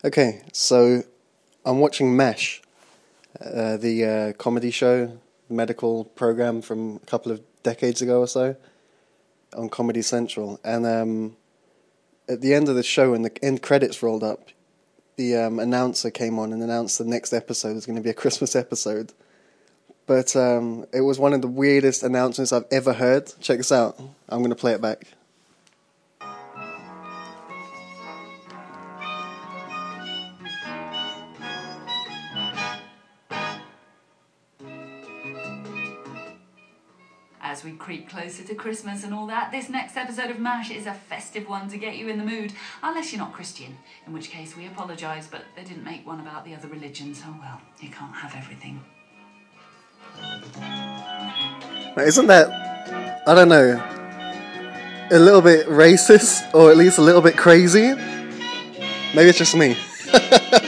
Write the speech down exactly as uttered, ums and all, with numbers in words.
Okay, so I'm watching MASH, uh, the uh, comedy show, medical program from a couple of decades ago or so, on Comedy Central. And um, at the end of the show, when the end credits rolled up, the um, announcer came on and announced the next episode was going to be a Christmas episode. But um, it was one of the weirdest announcements I've ever heard. Check this out. I'm going to play it back. As we creep closer to Christmas and all that, this next episode of MASH is a festive one to get you in the mood. Unless you're not Christian, in which case we apologise, but they didn't make one about the other religions. Oh well, you can't have everything. Isn't that, I don't know, a little bit racist, or at least a little bit crazy? Maybe it's just me.